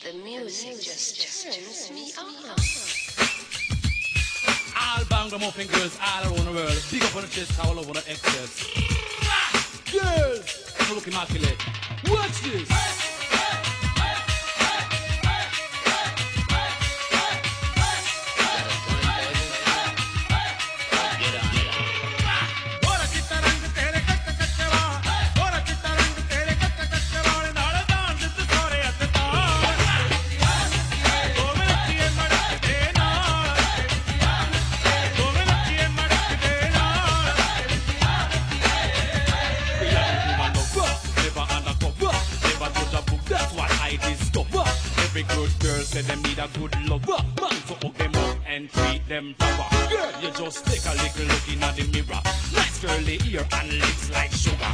The music just turns me on. All bang-a-muffin girls all around the world. Big up on the chest, all over the excess. Girls, you look immaculate. Watch this. Say them need a good lover, man, so hook them up and treat them proper. Girl, you just take a little look in the mirror. Nice curly ear and lips like sugar.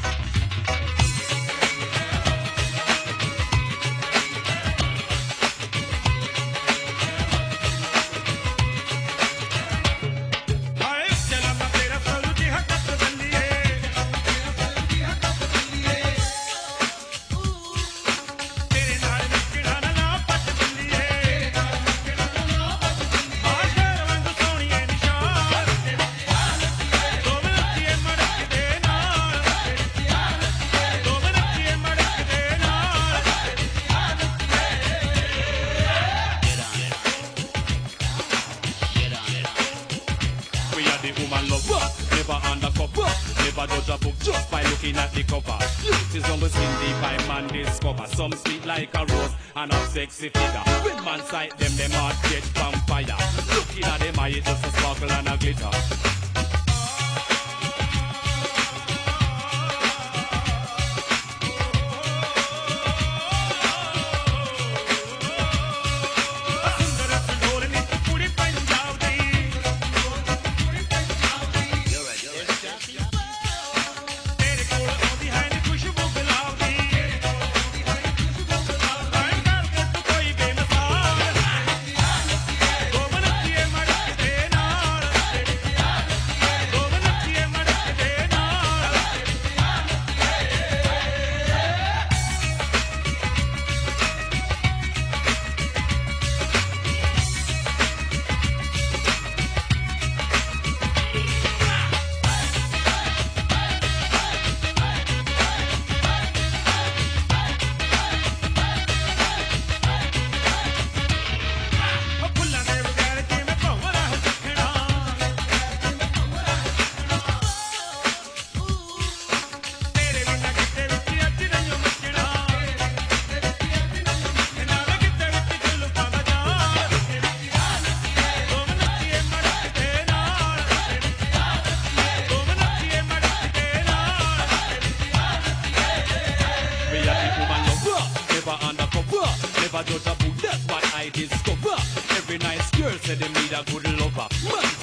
Just by looking at the cover, beauty's always in the by man discover. Some sweet like a rose and a sexy figure. When man sight them heart get vampire. Looking at them eye, just a sparkle and a glitter. Judge a book, that's what I discover. Every nice girl said they need a good lover. Man,